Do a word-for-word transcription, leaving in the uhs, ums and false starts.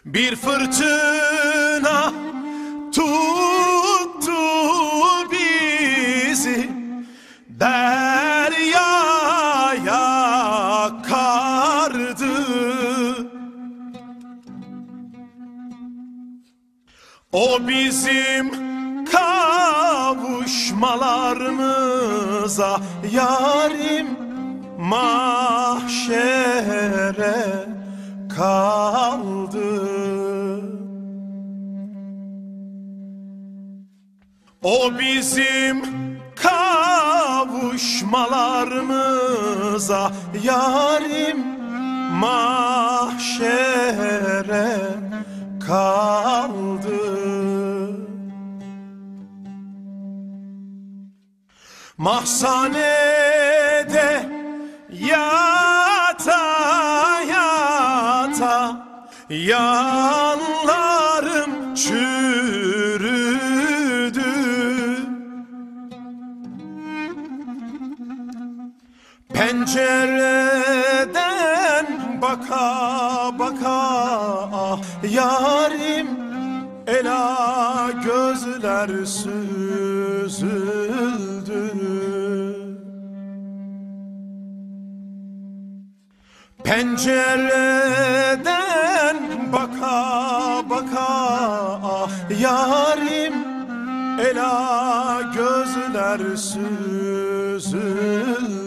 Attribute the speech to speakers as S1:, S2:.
S1: Bir fırtına tuttu bizi, deryaya kardı. O bizim kavuşmalarımıza yarim mahşere kaldı. O bizim kavuşmalarımıza yarim mahşere kaldı. Mahzanede yata yata yanlarım çürüdü. Pencereden baka baka ah yarim ela gözler süzüldü. Pencereden baka baka ah yarim ela gözler süzüldü.